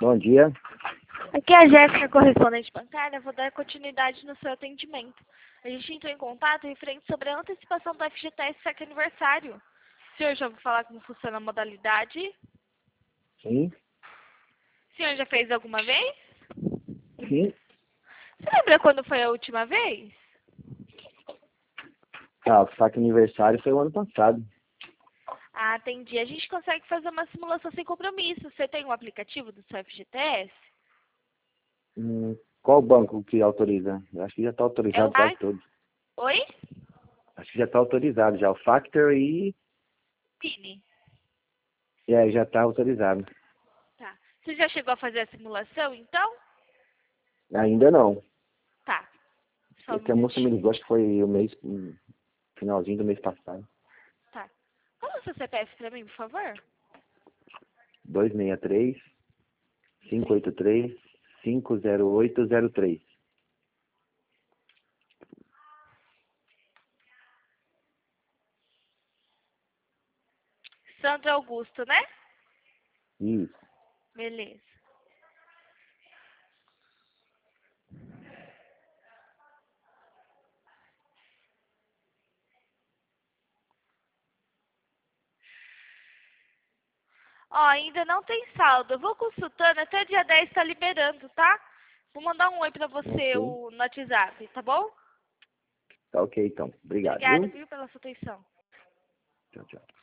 Bom dia. Aqui é a Jéssica, correspondente bancária. Vou dar continuidade no seu atendimento. A gente entrou em contato referente sobre a antecipação do FGTS SAC aniversário. O senhor já ouviu falar como funciona a modalidade? Sim. O senhor já fez alguma vez? Sim. Você lembra quando foi a última vez? Ah, o saque aniversário foi o ano passado. Ah, entendi. A gente consegue fazer uma simulação sem compromisso. Você tem um aplicativo do seu FGTS? Qual banco que autoriza? Eu acho que já está É o autorizado quase Factor? todos. Oi? Acho que já está autorizado já. O Factor Pini. e aí já está autorizado. Tá. Você já chegou a fazer a simulação, então? Ainda não. Tá. Só um Porque a moça me minutinho. ligou, acho que foi finalzinho do mês passado. Tá. Qual é o seu CPF pra mim, por favor? 263 Sim. 583 50803. Sandro Augusto, né? Isso. Beleza. Ó, ainda não tem saldo. Eu vou consultando, até dia 10 tá liberando, tá? Vou mandar um oi pra você Ok. no WhatsApp, tá bom? Tá ok então. Obrigado, Obrigada, viu? viu, pela sua atenção. Tchau, tchau.